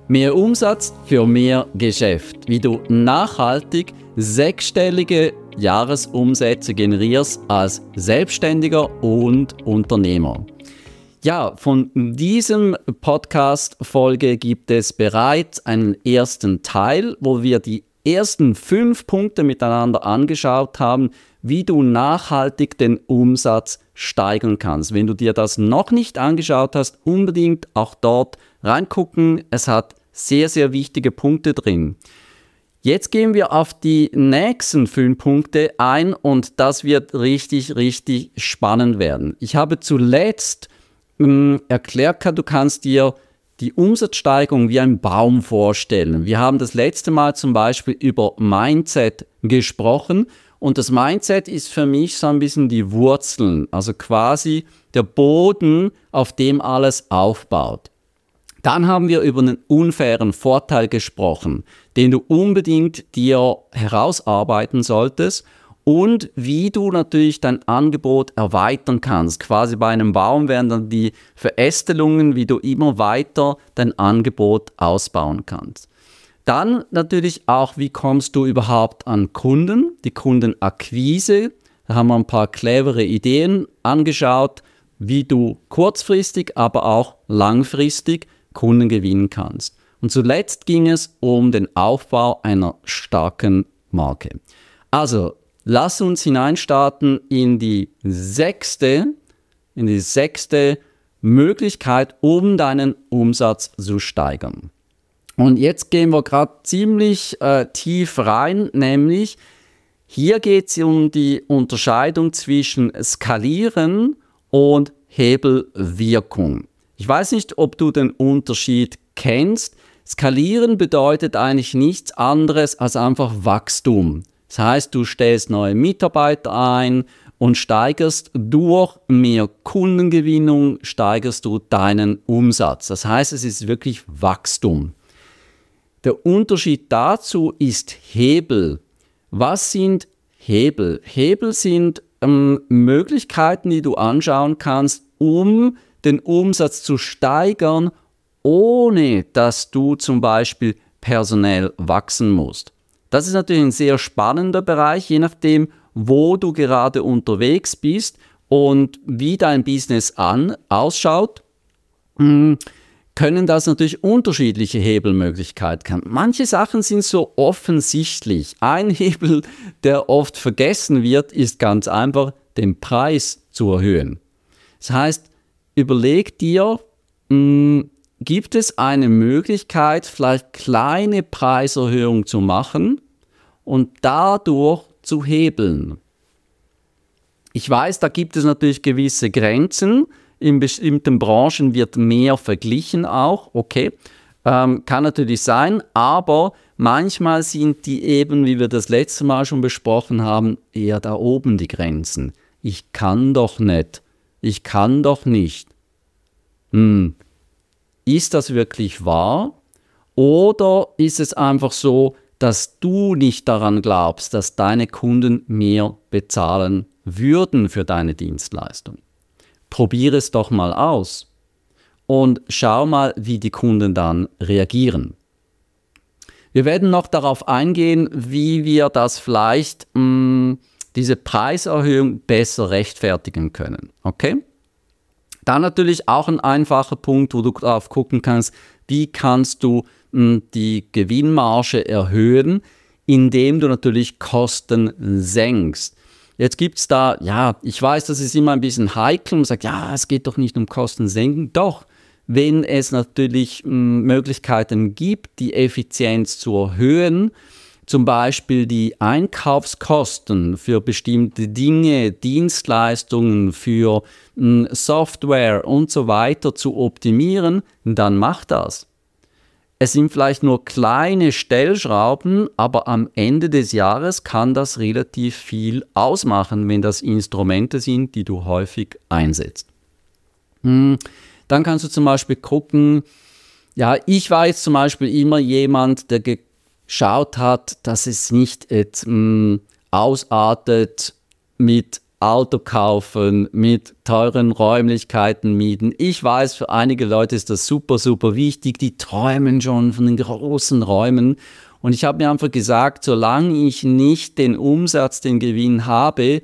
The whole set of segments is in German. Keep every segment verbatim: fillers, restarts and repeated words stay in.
Mehr Umsatz für mehr Geschäft. Wie du nachhaltig sechsstellige Jahresumsätze generierst als Selbstständiger und Unternehmer. Ja, von diesem Podcast-Folge gibt es bereits einen ersten Teil, wo wir die ersten fünf Punkte miteinander angeschaut haben, wie du nachhaltig den Umsatz steigern kannst. Wenn du dir das noch nicht angeschaut hast, unbedingt auch dort reingucken. Es hat sehr, sehr wichtige Punkte drin. Jetzt gehen wir auf die nächsten fünf Punkte ein und das wird richtig, richtig spannend werden. Ich habe zuletzt mh, erklärt, du kannst dir die Umsatzsteigerung wie ein Baum vorstellen. Wir haben das letzte Mal zum Beispiel über Mindset gesprochen und das Mindset ist für mich so ein bisschen die Wurzeln, also quasi der Boden, auf dem alles aufbaut. Dann haben wir über einen unfairen Vorteil gesprochen, den du unbedingt dir herausarbeiten solltest und wie du natürlich dein Angebot erweitern kannst. Quasi bei einem Baum wären dann die Verästelungen, wie du immer weiter dein Angebot ausbauen kannst. Dann natürlich auch, wie kommst du überhaupt an Kunden, die Kundenakquise. Da haben wir ein paar clevere Ideen angeschaut, wie du kurzfristig, aber auch langfristig Kunden gewinnen kannst. Und zuletzt ging es um den Aufbau einer starken Marke. Also, lass uns hineinstarten in die sechste, in die sechste Möglichkeit, um deinen Umsatz zu steigern. Und jetzt gehen wir gerade ziemlich äh, tief rein, nämlich hier geht es um die Unterscheidung zwischen Skalieren und Hebelwirkung. Ich weiß nicht, ob du den Unterschied kennst. Skalieren bedeutet eigentlich nichts anderes als einfach Wachstum. Das heißt, du stellst neue Mitarbeiter ein und steigerst durch mehr Kundengewinnung, steigerst du deinen Umsatz. Das heißt, es ist wirklich Wachstum. Der Unterschied dazu ist Hebel. Was sind Hebel? Hebel sind ähm, Möglichkeiten, die du anschauen kannst, um den Umsatz zu steigern, ohne dass du zum Beispiel personell wachsen musst. Das ist natürlich ein sehr spannender Bereich, je nachdem, wo du gerade unterwegs bist und wie dein Business an, ausschaut, mh, können das natürlich unterschiedliche Hebelmöglichkeiten haben. Manche Sachen sind so offensichtlich. Ein Hebel, der oft vergessen wird, ist ganz einfach, den Preis zu erhöhen. Das heißt, überleg dir, mh, gibt es eine Möglichkeit, vielleicht kleine Preiserhöhungen zu machen und dadurch zu hebeln? Ich weiß, da gibt es natürlich gewisse Grenzen. In bestimmten Branchen wird mehr verglichen auch, okay, ähm, kann natürlich sein, aber manchmal sind die eben, wie wir das letzte Mal schon besprochen haben, eher da oben die Grenzen. Ich kann doch nicht. Ich kann doch nicht. Hm. Ist das wirklich wahr? Oder ist es einfach so, dass du nicht daran glaubst, dass deine Kunden mehr bezahlen würden für deine Dienstleistung? Probiere es doch mal aus und schau mal, wie die Kunden dann reagieren. Wir werden noch darauf eingehen, wie wir das vielleicht, mh, diese Preiserhöhung besser rechtfertigen können. Okay? Dann natürlich auch ein einfacher Punkt, wo du darauf gucken kannst, wie kannst du mh, die Gewinnmarge erhöhen, indem du natürlich Kosten senkst. Jetzt gibt es da, ja, ich weiß, das ist immer ein bisschen heikel und man sagt, ja, es geht doch nicht um Kosten senken. Doch, wenn es natürlich mh, Möglichkeiten gibt, die Effizienz zu erhöhen, zum Beispiel die Einkaufskosten für bestimmte Dinge, Dienstleistungen, für mh, Software und so weiter zu optimieren, dann mach das. Es sind vielleicht nur kleine Stellschrauben, aber am Ende des Jahres kann das relativ viel ausmachen, wenn das Instrumente sind, die du häufig einsetzt. Hm, dann kannst du zum Beispiel gucken, ja, ich war jetzt zum Beispiel immer jemand, der geschaut hat, dass es nicht jetzt, mh, ausartet mit Auto kaufen, mit teuren Räumlichkeiten mieten. Ich weiß, für einige Leute ist das super, super wichtig. Die träumen schon von den großen Räumen. Und ich habe mir einfach gesagt, solange ich nicht den Umsatz, den Gewinn habe,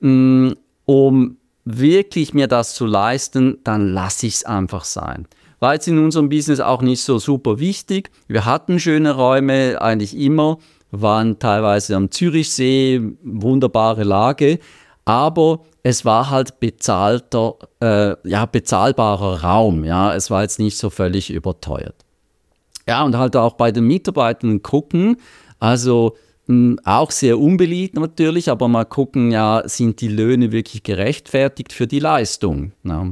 um wirklich mir das zu leisten, dann lasse ich es einfach sein. War jetzt in unserem Business auch nicht so super wichtig. Wir hatten schöne Räume, eigentlich immer, waren teilweise am Zürichsee, wunderbare Lage, aber es war halt bezahlter, äh, ja, bezahlbarer Raum. Ja, es war jetzt nicht so völlig überteuert. Ja, und halt auch bei den Mitarbeitern gucken, also mh, auch sehr unbeliebt natürlich, aber mal gucken, ja, sind die Löhne wirklich gerechtfertigt für die Leistung? Ja.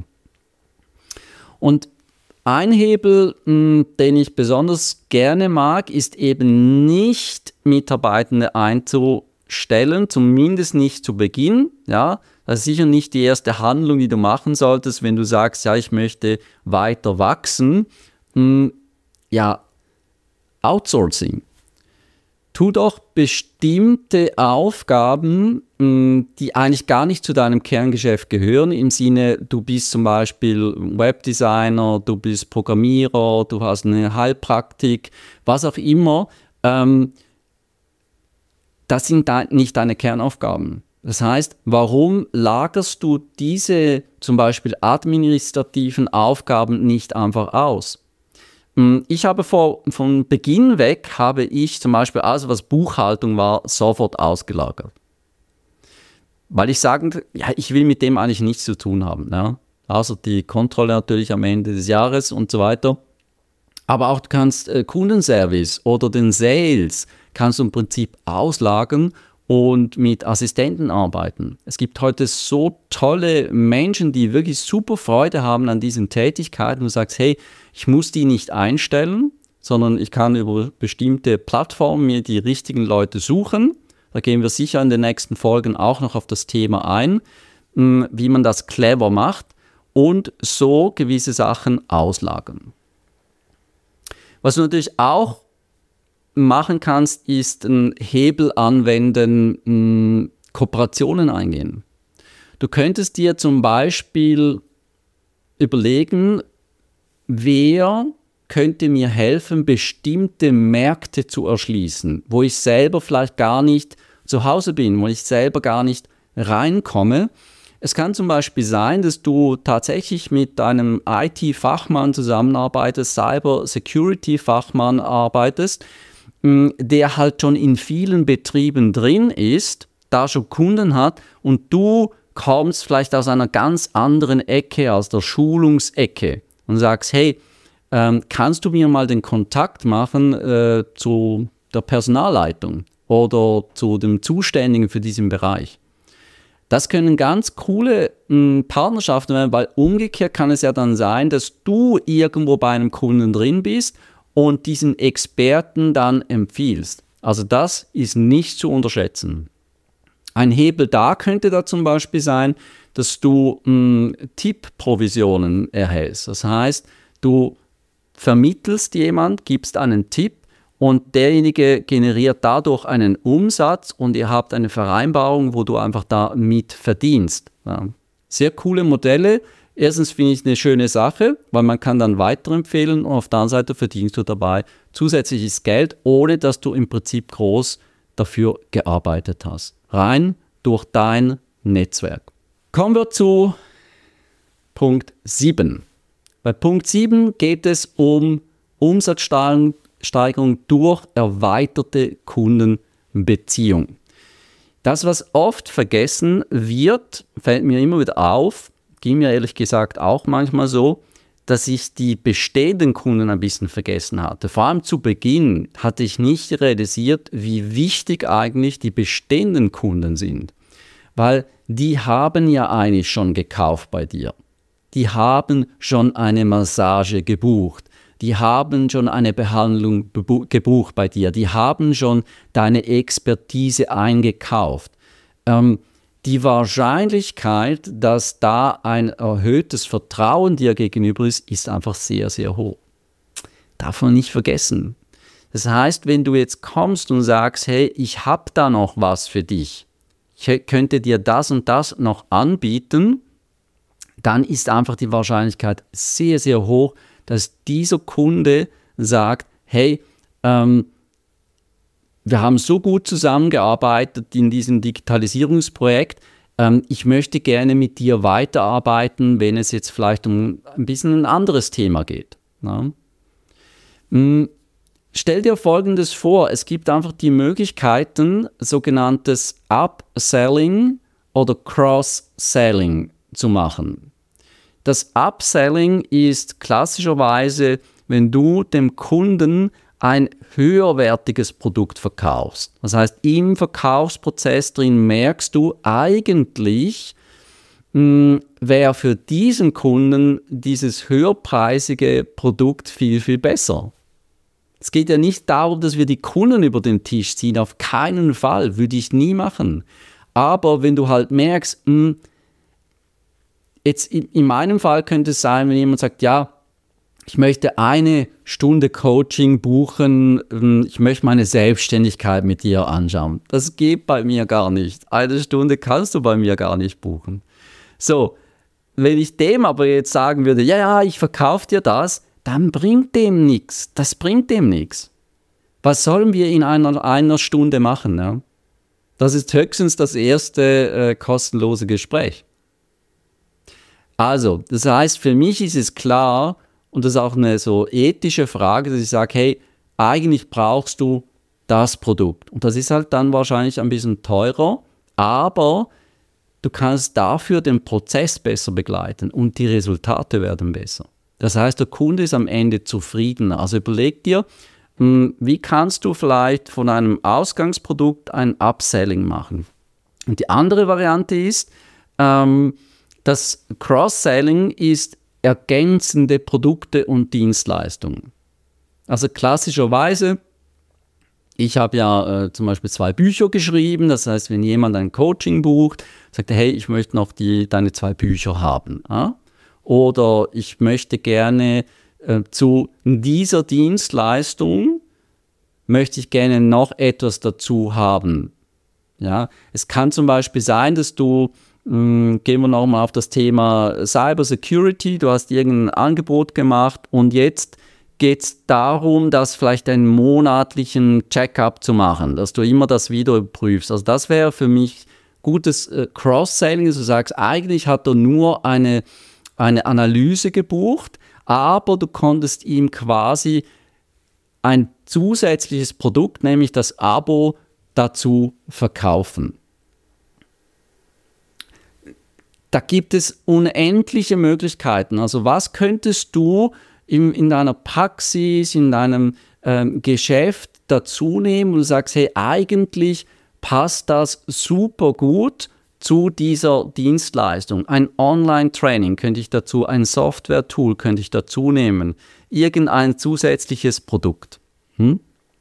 Und ein Hebel, mh, den ich besonders gerne mag, ist eben nicht Mitarbeitende einzustellen, zumindest nicht zu Beginn. Ja, das ist sicher nicht die erste Handlung, die du machen solltest, wenn du sagst, ja, ich möchte weiter wachsen. Mh, ja, Outsourcing. Tu doch bestimmte Aufgaben, die eigentlich gar nicht zu deinem Kerngeschäft gehören, im Sinne, du bist zum Beispiel Webdesigner, du bist Programmierer, du hast eine Heilpraktik, was auch immer. Ähm, das sind de- nicht deine Kernaufgaben. Das heißt, warum lagerst du diese zum Beispiel administrativen Aufgaben nicht einfach aus? Ich habe vor, von Beginn weg, habe ich zum Beispiel alles, was Buchhaltung war, sofort ausgelagert. Weil ich sage, ja, ich will mit dem eigentlich nichts zu tun haben. Ja? Außer die Kontrolle natürlich am Ende des Jahres und so weiter. Aber auch du kannst äh, Kundenservice oder den Sales kannst du im Prinzip auslagern und mit Assistenten arbeiten. Es gibt heute so tolle Menschen, die wirklich super Freude haben an diesen Tätigkeiten. Du sagst, hey, ich muss die nicht einstellen, sondern ich kann über bestimmte Plattformen mir die richtigen Leute suchen. Da gehen wir sicher in den nächsten Folgen auch noch auf das Thema ein, wie man das clever macht und so gewisse Sachen auslagern. Was du natürlich auch machen kannst, ist einen Hebel anwenden, mh, Kooperationen eingehen. Du könntest dir zum Beispiel überlegen, wer könnte mir helfen, bestimmte Märkte zu erschließen, wo ich selber vielleicht gar nicht zu Hause bin, wo ich selber gar nicht reinkomme. Es kann zum Beispiel sein, dass du tatsächlich mit einem I T-Fachmann zusammenarbeitest, Cyber-Security-Fachmann arbeitest, der halt schon in vielen Betrieben drin ist, da schon Kunden hat und du kommst vielleicht aus einer ganz anderen Ecke, aus der Schulungsecke und sagst, hey, ähm, kannst du mir mal den Kontakt machen äh, zu der Personalleitung oder zu dem Zuständigen für diesen Bereich? Das können ganz coole mh, Partnerschaften werden, weil umgekehrt kann es ja dann sein, dass du irgendwo bei einem Kunden drin bist und diesen Experten dann empfiehlst. Also das ist nicht zu unterschätzen. Ein Hebel da könnte da zum Beispiel sein, dass du mh, Tipp-Provisionen erhältst. Das heißt, du vermittelst jemand, gibst einen Tipp und derjenige generiert dadurch einen Umsatz und ihr habt eine Vereinbarung, wo du einfach da mit verdienst. Ja. Sehr coole Modelle. Erstens finde ich es eine schöne Sache, weil man kann dann weiterempfehlen und auf der anderen Seite verdienst du dabei zusätzliches Geld, ohne dass du im Prinzip groß dafür gearbeitet hast. Rein durch dein Netzwerk. Kommen wir zu Punkt sieben. Bei Punkt sieben geht es um Umsatzsteigerung durch erweiterte Kundenbeziehung. Das, was oft vergessen wird, fällt mir immer wieder auf, ging mir ehrlich gesagt auch manchmal so, dass ich die bestehenden Kunden ein bisschen vergessen hatte. Vor allem zu Beginn hatte ich nicht realisiert, wie wichtig eigentlich die bestehenden Kunden sind. Weil die haben ja eigentlich schon gekauft bei dir. Die haben schon eine Massage gebucht. Die haben schon eine Behandlung gebucht bei dir. Die haben schon deine Expertise eingekauft. Ähm, Die Wahrscheinlichkeit, dass da ein erhöhtes Vertrauen dir gegenüber ist, ist einfach sehr, sehr hoch. Darf man nicht vergessen. Das heißt, wenn du jetzt kommst und sagst, hey, ich habe da noch was für dich. ich könnte dir das und das noch anbieten, dann ist einfach die Wahrscheinlichkeit sehr, sehr hoch, dass dieser Kunde sagt, hey, ähm, wir haben so gut zusammengearbeitet in diesem Digitalisierungsprojekt, ähm, ich möchte gerne mit dir weiterarbeiten, wenn es jetzt vielleicht um ein bisschen ein anderes Thema geht. Ja? Hm, stell dir Folgendes vor, es gibt einfach die Möglichkeiten, sogenanntes Upselling oder Cross-Selling zu machen. Das Upselling ist klassischerweise, wenn du dem Kunden ein höherwertiges Produkt verkaufst. Das heißt, im Verkaufsprozess drin merkst du eigentlich, wäre für diesen Kunden dieses höherpreisige Produkt viel, viel besser. Es geht ja nicht darum, dass wir die Kunden über den Tisch ziehen, auf keinen Fall, würde ich nie machen. Aber wenn du halt merkst, mh, jetzt in, in meinem Fall könnte es sein, wenn jemand sagt, ja, ich möchte eine Stunde Coaching buchen, ich möchte meine Selbstständigkeit mit dir anschauen. Das geht bei mir gar nicht. Eine Stunde kannst du bei mir gar nicht buchen. So, wenn ich dem aber jetzt sagen würde, ja, ja, ich verkaufe dir das, dann bringt dem nichts. Das bringt dem nichts. Was sollen wir in einer, einer Stunde machen? Ja? Das ist höchstens das erste äh, kostenlose Gespräch. Also, das heißt, für mich ist es klar, und das ist auch eine so ethische Frage, dass ich sage, hey, eigentlich brauchst du das Produkt. Und das ist halt dann wahrscheinlich ein bisschen teurer, aber du kannst dafür den Prozess besser begleiten und die Resultate werden besser. Das heißt, der Kunde ist am Ende zufriedener. Also überleg dir, wie kannst du vielleicht von einem Ausgangsprodukt ein Upselling machen? Und die andere Variante ist, ähm, das Cross-Selling ist ergänzende Produkte und Dienstleistungen. Also klassischerweise, ich habe ja äh, zum Beispiel zwei Bücher geschrieben, das heißt, wenn jemand ein Coaching bucht, sagt er, hey, ich möchte noch die, deine zwei Bücher haben. Ja? Oder ich möchte gerne äh, zu dieser Dienstleistung, möchte ich gerne noch etwas dazu haben. Ja? Es kann zum Beispiel sein, dass du Gehen wir nochmal auf das Thema Cyber Security. Du hast irgendein Angebot gemacht und jetzt geht es darum, das vielleicht einen monatlichen Check-up zu machen, dass du immer das wieder prüfst. Also das wäre für mich gutes äh, Cross-Selling, dass du sagst, eigentlich hat er nur eine, eine Analyse gebucht, aber du konntest ihm quasi ein zusätzliches Produkt, nämlich das Abo, dazu verkaufen. Da gibt es unendliche Möglichkeiten. Also was könntest du in, in deiner Praxis, in deinem ähm, Geschäft dazu nehmen und du sagst, hey, eigentlich passt das super gut zu dieser Dienstleistung. Ein Online-Training könnte ich dazu, ein Software-Tool könnte ich dazu nehmen, irgendein zusätzliches Produkt. Hm?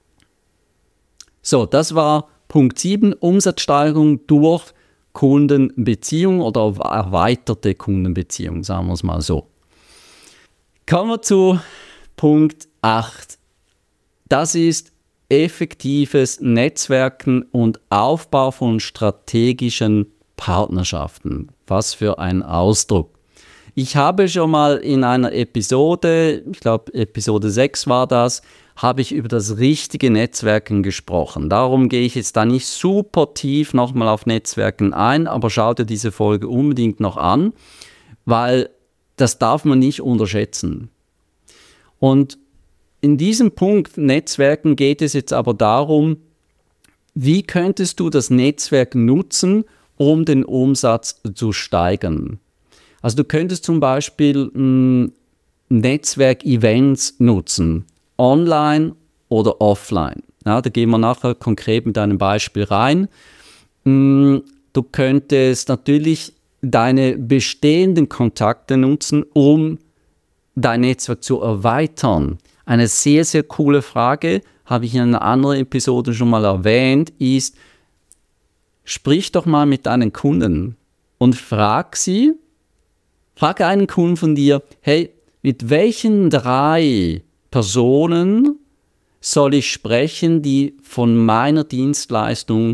So, das war Punkt sieben, Umsatzsteigerung durch Kundenbeziehung oder erweiterte Kundenbeziehung, sagen wir es mal so. Kommen wir zu Punkt acht. Das ist effektives Netzwerken und Aufbau von strategischen Partnerschaften. Was für ein Ausdruck. Ich habe schon mal in einer Episode, ich glaube Episode sechs war das, habe ich über das richtige Netzwerken gesprochen. Darum gehe ich jetzt da nicht super tief nochmal auf Netzwerken ein, aber schau dir diese Folge unbedingt noch an, weil das darf man nicht unterschätzen. Und in diesem Punkt Netzwerken geht es jetzt aber darum, wie könntest du das Netzwerk nutzen, um den Umsatz zu steigern. Also du könntest zum Beispiel mh, Netzwerk-Events nutzen, online oder offline. Ja, da gehen wir nachher konkret mit einem Beispiel rein. Du könntest natürlich deine bestehenden Kontakte nutzen, um dein Netzwerk zu erweitern. Eine sehr, sehr coole Frage, habe ich in einer anderen Episode schon mal erwähnt, ist, sprich doch mal mit deinen Kunden und frag sie, frag einen Kunden von dir, hey, mit welchen drei Personen soll ich sprechen, die von meiner Dienstleistung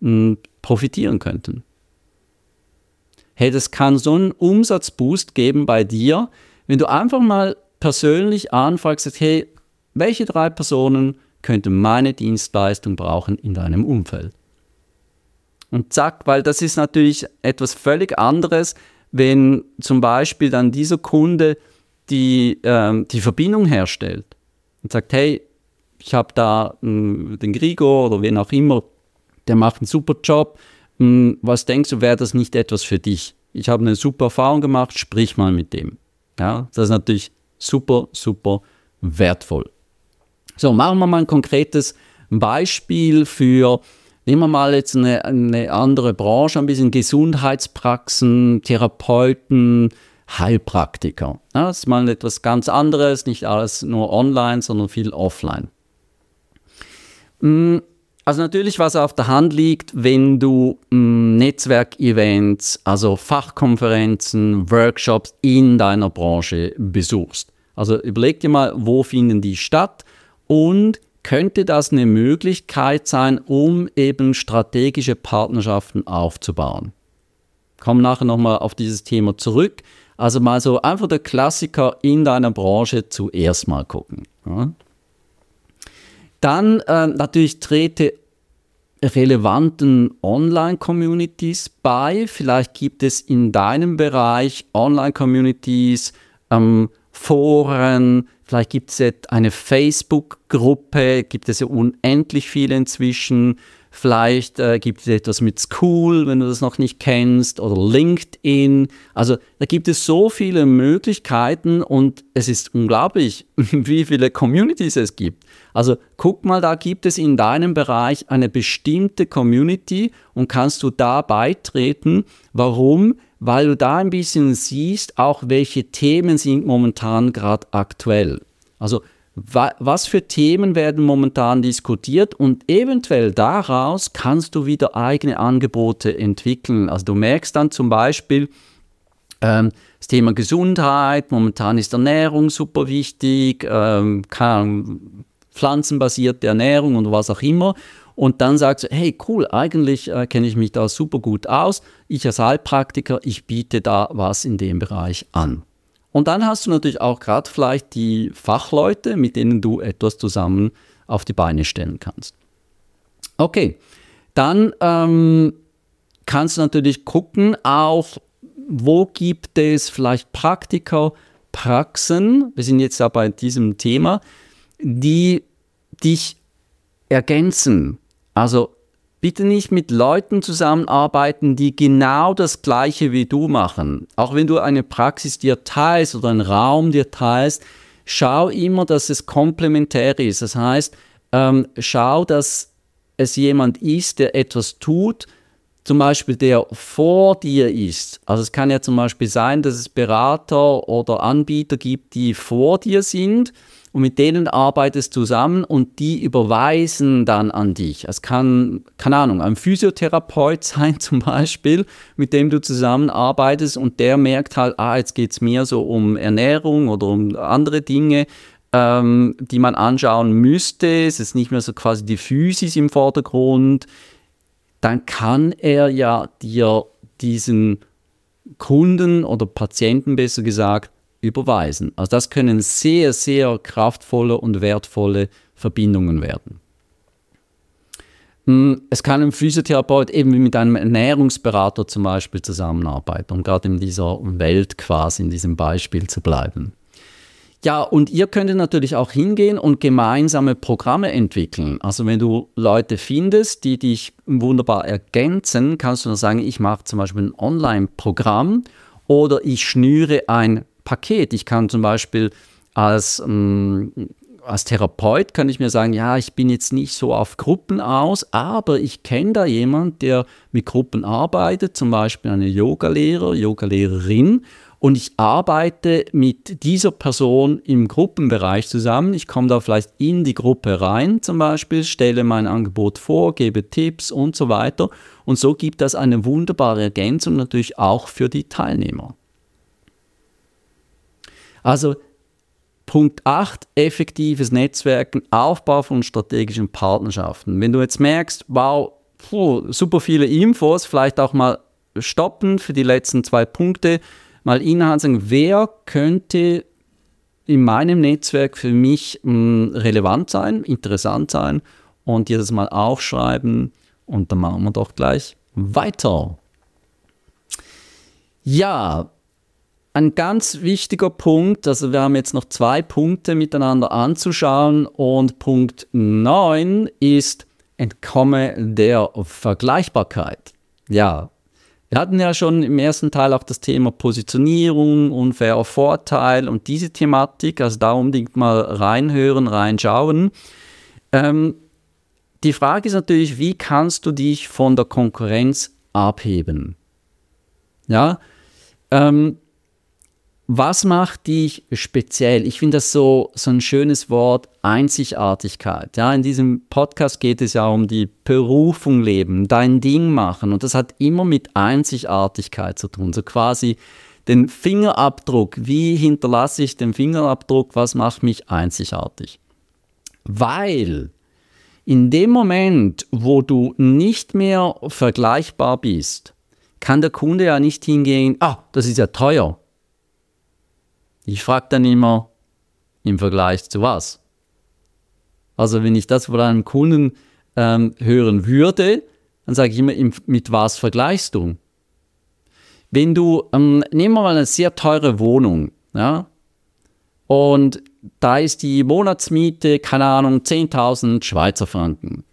mh, profitieren könnten. Hey, das kann so einen Umsatzboost geben bei dir, wenn du einfach mal persönlich anfragst, sagst, hey, welche drei Personen könnten meine Dienstleistung brauchen in deinem Umfeld? Und zack, weil das ist natürlich etwas völlig anderes, wenn zum Beispiel dann dieser Kunde die, ähm, die Verbindung herstellt und sagt, hey, ich habe da mh, den Gregor oder wen auch immer, der macht einen super Job, mh, was denkst du, wäre das nicht etwas für dich? Ich habe eine super Erfahrung gemacht, sprich mal mit dem. Ja, das ist natürlich super, super wertvoll. So, machen wir mal ein konkretes Beispiel für, nehmen wir mal jetzt eine, eine andere Branche, ein bisschen Gesundheitspraxen, Therapeuten, Heilpraktiker. Ja, das ist mal etwas ganz anderes, nicht alles nur online, sondern viel offline. Also natürlich, was auf der Hand liegt, wenn du Netzwerkevents, also Fachkonferenzen, Workshops in deiner Branche besuchst. Also überleg dir mal, wo finden die statt und könnte das eine Möglichkeit sein, um eben strategische Partnerschaften aufzubauen. Komm nachher nochmal auf dieses Thema zurück. Also mal so einfach der Klassiker in deiner Branche zuerst mal gucken. Ja. Dann äh, natürlich trete relevanten Online-Communities bei. Vielleicht gibt es in deinem Bereich Online-Communities, ähm, Foren, vielleicht gibt es eine Facebook-Gruppe, gibt es ja unendlich viele inzwischen. Vielleicht äh, gibt es etwas mit School, wenn du das noch nicht kennst, oder LinkedIn. Also da gibt es so viele Möglichkeiten und es ist unglaublich, wie viele Communities es gibt. Also guck mal, da gibt es in deinem Bereich eine bestimmte Community und kannst du da beitreten. Warum? Weil du da ein bisschen siehst, auch welche Themen sind momentan gerade aktuell. Also was für Themen werden momentan diskutiert und eventuell daraus kannst du wieder eigene Angebote entwickeln. Also du merkst dann zum Beispiel ähm, das Thema Gesundheit, momentan ist Ernährung super wichtig, ähm, kann, pflanzenbasierte Ernährung und was auch immer. Und dann sagst du, hey cool, eigentlich äh, kenne ich mich da super gut aus. Ich als Heilpraktiker, ich biete da was in dem Bereich an. Und dann hast du natürlich auch gerade vielleicht die Fachleute, mit denen du etwas zusammen auf die Beine stellen kannst. Okay, dann ähm, kannst du natürlich gucken, auch wo gibt es vielleicht Praktiker, Praxen, wir sind jetzt ja bei diesem Thema, die dich ergänzen. Also bitte nicht mit Leuten zusammenarbeiten, die genau das Gleiche wie du machen. Auch wenn du eine Praxis dir teilst oder einen Raum dir teilst, schau immer, dass es komplementär ist. Das heißt, ähm, schau, dass es jemand ist, der etwas tut, zum Beispiel der vor dir ist. Also es kann ja zum Beispiel sein, dass es Berater oder Anbieter gibt, die vor dir sind, und mit denen arbeitest du zusammen und die überweisen dann an dich. Es kann, keine Ahnung, ein Physiotherapeut sein zum Beispiel, mit dem du zusammenarbeitest und der merkt halt, ah, jetzt geht es mir so um Ernährung oder um andere Dinge, ähm, die man anschauen müsste. Es ist nicht mehr so quasi die Physis im Vordergrund. Dann kann er ja dir diesen Kunden oder Patienten, besser gesagt, überweisen. Also das können sehr, sehr kraftvolle und wertvolle Verbindungen werden. Es kann ein Physiotherapeut eben mit einem Ernährungsberater zum Beispiel zusammenarbeiten, um gerade in dieser Welt quasi, in diesem Beispiel zu bleiben. Ja, und ihr könnt natürlich auch hingehen und gemeinsame Programme entwickeln. Also wenn du Leute findest, die dich wunderbar ergänzen, kannst du dann sagen, ich mache zum Beispiel ein Online-Programm oder ich schnüre ein Paket. Ich kann zum Beispiel als, ähm, als Therapeut kann ich mir sagen, ja, ich bin jetzt nicht so auf Gruppen aus, aber ich kenne da jemanden, der mit Gruppen arbeitet, zum Beispiel eine Yogalehrer, Yogalehrerin, und ich arbeite mit dieser Person im Gruppenbereich zusammen. Ich komme da vielleicht in die Gruppe rein zum Beispiel, stelle mein Angebot vor, gebe Tipps und so weiter. Und so gibt das eine wunderbare Ergänzung natürlich auch für die Teilnehmer. Also Punkt acht, effektives Netzwerken, Aufbau von strategischen Partnerschaften. Wenn du jetzt merkst, wow, puh, super viele Infos, vielleicht auch mal stoppen für die letzten zwei Punkte, mal innehalten, sagen, wer könnte in meinem Netzwerk für mich mh, relevant sein, interessant sein und dir das mal aufschreiben und dann machen wir doch gleich weiter. Ja, ein ganz wichtiger Punkt, also wir haben jetzt noch zwei Punkte miteinander anzuschauen und Punkt neun ist, entkomme der Vergleichbarkeit. Ja, wir hatten ja schon im ersten Teil auch das Thema Positionierung, unfairer Vorteil und diese Thematik, also da unbedingt mal reinhören, reinschauen. Ähm, die Frage ist natürlich, wie kannst du dich von der Konkurrenz abheben? Ja, ähm, was macht dich speziell? Ich finde das so, so ein schönes Wort, Einzigartigkeit. Ja, in diesem Podcast geht es ja um die Berufung leben, dein Ding machen. Und das hat immer mit Einzigartigkeit zu tun. So quasi den Fingerabdruck. Wie hinterlasse ich den Fingerabdruck? Was macht mich einzigartig? Weil in dem Moment, wo du nicht mehr vergleichbar bist, kann der Kunde ja nicht hingehen, ah, das ist ja teuer. Ich frage dann immer, im Vergleich zu was? Also wenn ich das von einem Kunden ähm, hören würde, dann sage ich immer, im, mit was vergleichst du? Wenn du, ähm, nehmen wir mal eine sehr teure Wohnung, ja, und da ist die Monatsmiete, keine Ahnung, zehntausend Schweizer Franken.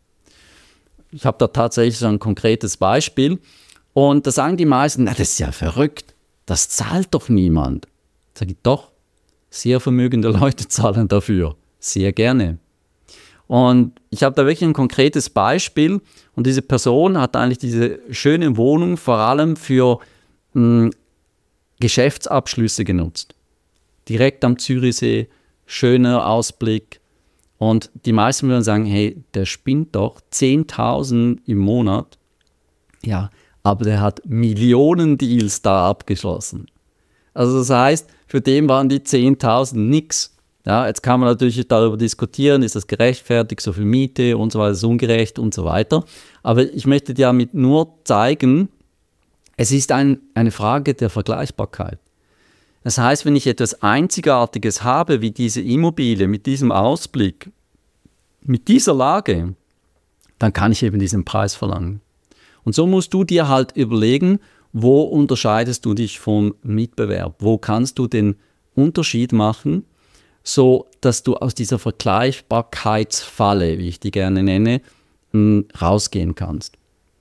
Ich habe da tatsächlich so ein konkretes Beispiel und da sagen die meisten, na, das ist ja verrückt, das zahlt doch niemand. Sage ich, doch, sehr vermögende Leute zahlen dafür, sehr gerne. Und ich habe da wirklich ein konkretes Beispiel und diese Person hat eigentlich diese schöne Wohnung vor allem für mh, Geschäftsabschlüsse genutzt. Direkt am Zürichsee, schöner Ausblick und die meisten würden sagen, hey, der spinnt doch, zehntausend im Monat. Ja, aber der hat Millionen Deals da abgeschlossen. Also das heißt, für den waren die zehntausend nix. Ja, jetzt kann man natürlich darüber diskutieren, ist das gerechtfertigt, so viel Miete und so weiter, ist ungerecht und so weiter. Aber ich möchte dir damit nur zeigen, es ist ein, eine Frage der Vergleichbarkeit. Das heißt, wenn ich etwas Einzigartiges habe, wie diese Immobilie, mit diesem Ausblick, mit dieser Lage, dann kann ich eben diesen Preis verlangen. Und so musst du dir halt überlegen, wo unterscheidest du dich vom Mitbewerb? Wo kannst du den Unterschied machen, so dass du aus dieser Vergleichbarkeitsfalle, wie ich die gerne nenne, rausgehen kannst?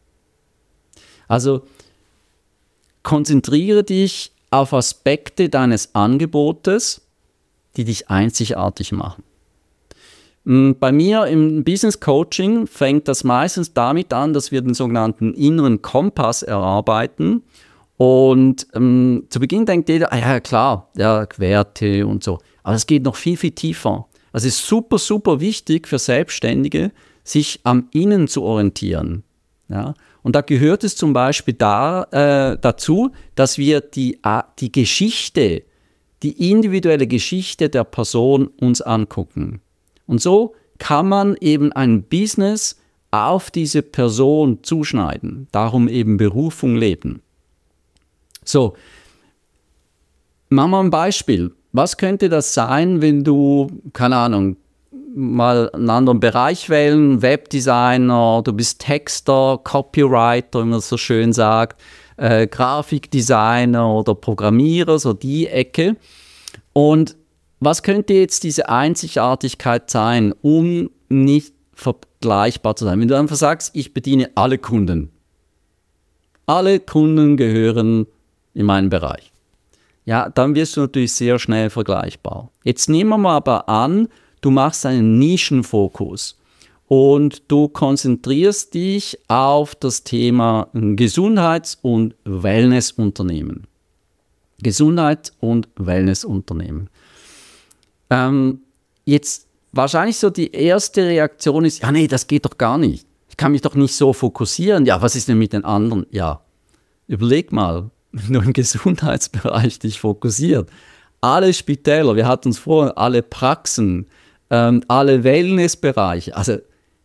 Also konzentriere dich auf Aspekte deines Angebotes, die dich einzigartig machen. Bei mir im Business Coaching fängt das meistens damit an, dass wir den sogenannten inneren Kompass erarbeiten. Und ähm, zu Beginn denkt jeder, ah ja klar, ja, Werte und so. Aber es geht noch viel, viel tiefer. Also es ist super, super wichtig für Selbstständige, sich am Innen zu orientieren. Ja? Und da gehört es zum Beispiel da, äh, dazu, dass wir die, äh, die Geschichte, die individuelle Geschichte der Person uns angucken. Und so kann man eben ein Business auf diese Person zuschneiden. Darum eben Berufung leben. So, machen wir ein Beispiel. Was könnte das sein, wenn du, keine Ahnung, mal einen anderen Bereich wählen, Webdesigner, du bist Texter, Copywriter, wie man das so schön sagt, äh, Grafikdesigner oder Programmierer, so die Ecke. Und was könnte jetzt diese Einzigartigkeit sein, um nicht vergleichbar zu sein? Wenn du einfach sagst, ich bediene alle Kunden. Alle Kunden gehören in meinen Bereich. Ja, dann wirst du natürlich sehr schnell vergleichbar. Jetzt nehmen wir mal aber an, du machst einen Nischenfokus und du konzentrierst dich auf das Thema Gesundheits- und Wellnessunternehmen. Gesundheits- und Wellnessunternehmen. Ähm, jetzt wahrscheinlich so die erste Reaktion ist, ja nee, das geht doch gar nicht. Ich kann mich doch nicht so fokussieren. Ja, was ist denn mit den anderen? Ja, überleg mal, wenn du im Gesundheitsbereich dich fokussiert. Alle Spitäler, wir hatten es vorher, alle Praxen, ähm, alle Wellnessbereiche, also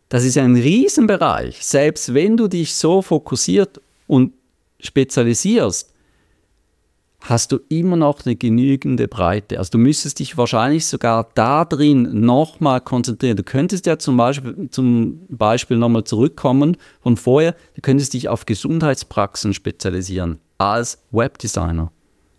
Das ist ein Riesenbereich. Selbst wenn du dich so fokussiert und spezialisierst, hast du immer noch eine genügende Breite. Also du müsstest dich wahrscheinlich sogar da drin nochmal konzentrieren. Du könntest ja zum Beispiel, zum Beispiel nochmal zurückkommen von vorher, du könntest dich auf Gesundheitspraxen spezialisieren als Webdesigner.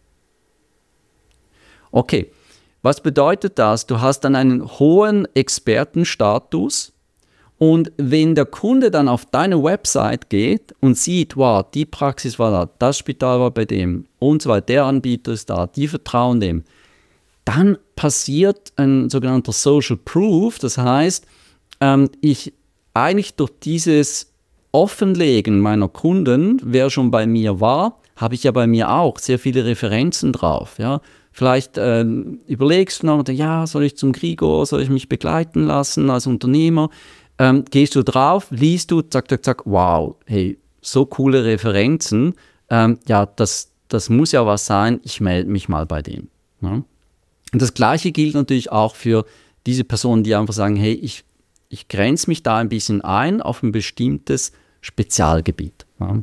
Okay, was bedeutet das? Du hast dann einen hohen Expertenstatus. Und wenn der Kunde dann auf deine Website geht und sieht, wow, die Praxis war da, das Spital war bei dem und so weiter, der Anbieter ist da, die vertrauen dem, dann passiert ein sogenannter Social Proof. Das heißt, ähm, ich eigentlich durch dieses Offenlegen meiner Kunden, wer schon bei mir war, habe ich ja bei mir auch sehr viele Referenzen drauf. Ja? Vielleicht äh, überlegst du noch, ja, soll ich zum Gregor, soll ich mich begleiten lassen als Unternehmer? Ähm, gehst du drauf, liest du, zack, zack, zack, wow, hey, so coole Referenzen, ähm, ja, das, das muss ja was sein, ich melde mich mal bei dem. Ja? Und das Gleiche gilt natürlich auch für diese Personen, die einfach sagen, hey, ich, ich grenze mich da ein bisschen ein auf ein bestimmtes Spezialgebiet. Ja?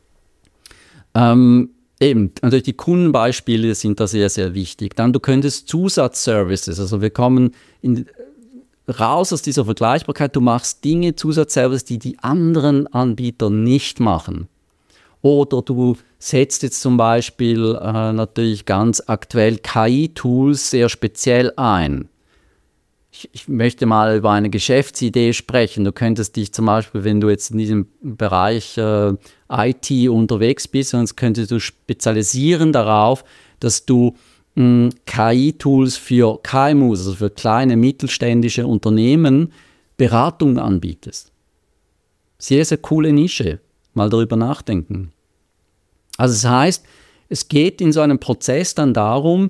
Ähm, eben, natürlich die Kundenbeispiele sind da sehr, sehr wichtig. Dann, du könntest Zusatzservices, also wir kommen in raus aus dieser Vergleichbarkeit, du machst Dinge, Zusatzservice, die die anderen Anbieter nicht machen. Oder du setzt jetzt zum Beispiel äh, natürlich ganz aktuell K I-Tools sehr speziell ein. Ich, ich möchte mal über eine Geschäftsidee sprechen. Du könntest dich zum Beispiel, wenn du jetzt in diesem Bereich äh, I T unterwegs bist, sonst könntest du spezialisieren darauf, dass du K I-Tools für K M Us, also für kleine mittelständische Unternehmen, Beratung anbietest. Sehr, sehr coole Nische. Mal darüber nachdenken. Also das heißt, es geht in so einem Prozess dann darum,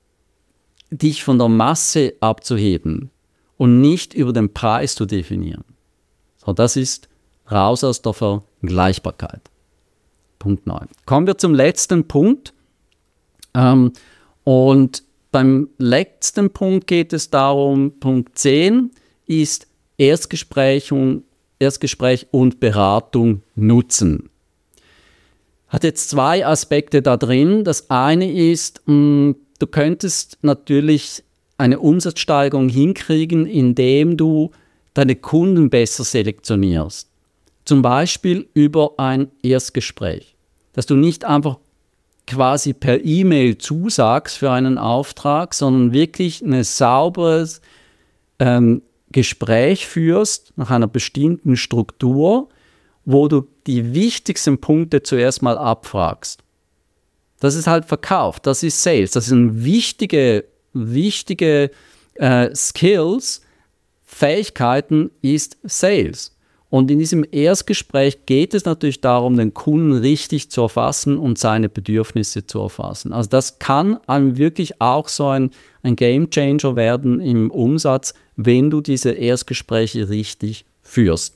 dich von der Masse abzuheben und nicht über den Preis zu definieren. So, das ist raus aus der Vergleichbarkeit. Punkt neun. Kommen wir zum letzten Punkt. Ähm, Und beim letzten Punkt geht es darum, Punkt zehn ist Erstgespräch und, Erstgespräch und Beratung nutzen. Hat jetzt zwei Aspekte da drin. Das eine ist, mh, du könntest natürlich eine Umsatzsteigerung hinkriegen, indem du deine Kunden besser selektionierst. Zum Beispiel über ein Erstgespräch. Dass du nicht einfach quasi per E-Mail zusagst für einen Auftrag, sondern wirklich ein sauberes ähm, Gespräch führst nach einer bestimmten Struktur, wo du die wichtigsten Punkte zuerst mal abfragst. Das ist halt Verkauf, das ist Sales, das sind wichtige, wichtige äh, Skills, Fähigkeiten ist Sales. Und in diesem Erstgespräch geht es natürlich darum, den Kunden richtig zu erfassen und seine Bedürfnisse zu erfassen. Also das kann einem wirklich auch so ein, ein Gamechanger werden im Umsatz, wenn du diese Erstgespräche richtig führst.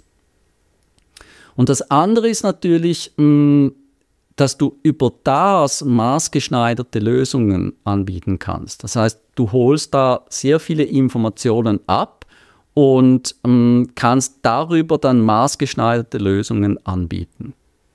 Und das andere ist natürlich, mh, dass du über das maßgeschneiderte Lösungen anbieten kannst. Das heißt, du holst da sehr viele Informationen ab, und ähm, kannst darüber dann maßgeschneiderte Lösungen anbieten.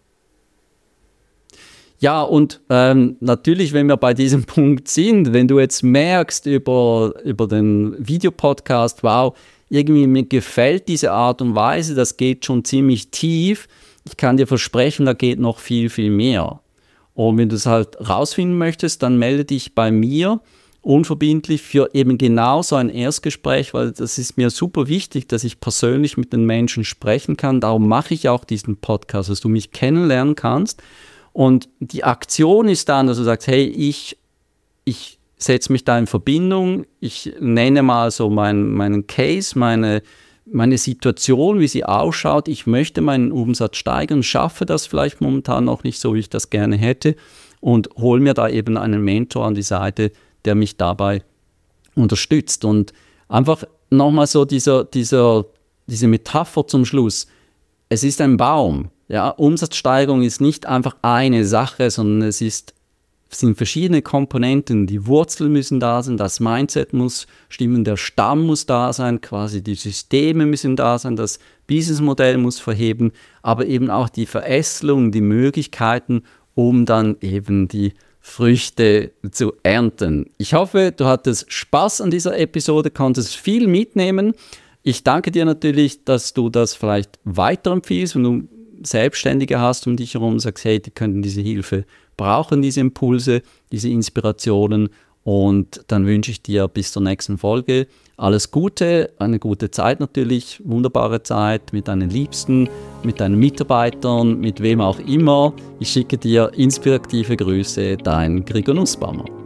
Ja, und ähm, natürlich, wenn wir bei diesem Punkt sind, wenn du jetzt merkst über, über den Videopodcast, wow, irgendwie mir gefällt diese Art und Weise, das geht schon ziemlich tief, ich kann dir versprechen, da geht noch viel, viel mehr. Und wenn du es halt rausfinden möchtest, dann melde dich bei mir unverbindlich für eben genau so ein Erstgespräch, weil das ist mir super wichtig, dass ich persönlich mit den Menschen sprechen kann. Darum mache ich auch diesen Podcast, dass du mich kennenlernen kannst. Und die Aktion ist dann, dass du sagst, hey, ich, ich setze mich da in Verbindung, ich nenne mal so mein, meinen Case, meine, meine Situation, wie sie ausschaut. Ich möchte meinen Umsatz steigern, schaffe das vielleicht momentan noch nicht so, wie ich das gerne hätte und hole mir da eben einen Mentor an die Seite, der mich dabei unterstützt. Und einfach nochmal so dieser, dieser, diese Metapher zum Schluss. Es ist ein Baum. Ja? Umsatzsteigerung ist nicht einfach eine Sache, sondern es ist sind verschiedene Komponenten. Die Wurzeln müssen da sein, das Mindset muss stimmen, der Stamm muss da sein, quasi die Systeme müssen da sein, das Businessmodell muss verheben, aber eben auch die Verästelung, die Möglichkeiten, um dann eben die Früchte zu ernten. Ich hoffe, du hattest Spaß an dieser Episode, konntest viel mitnehmen. Ich danke dir natürlich, dass du das vielleicht weiterempfiehlst, wenn du Selbstständige hast um dich herum und sagst, hey, die könnten diese Hilfe brauchen, diese Impulse, diese Inspirationen. Und dann wünsche ich dir bis zur nächsten Folge alles Gute, eine gute Zeit natürlich, wunderbare Zeit mit deinen Liebsten, mit deinen Mitarbeitern, mit wem auch immer. Ich schicke dir inspirative Grüße, dein Gregor Nussbaumer.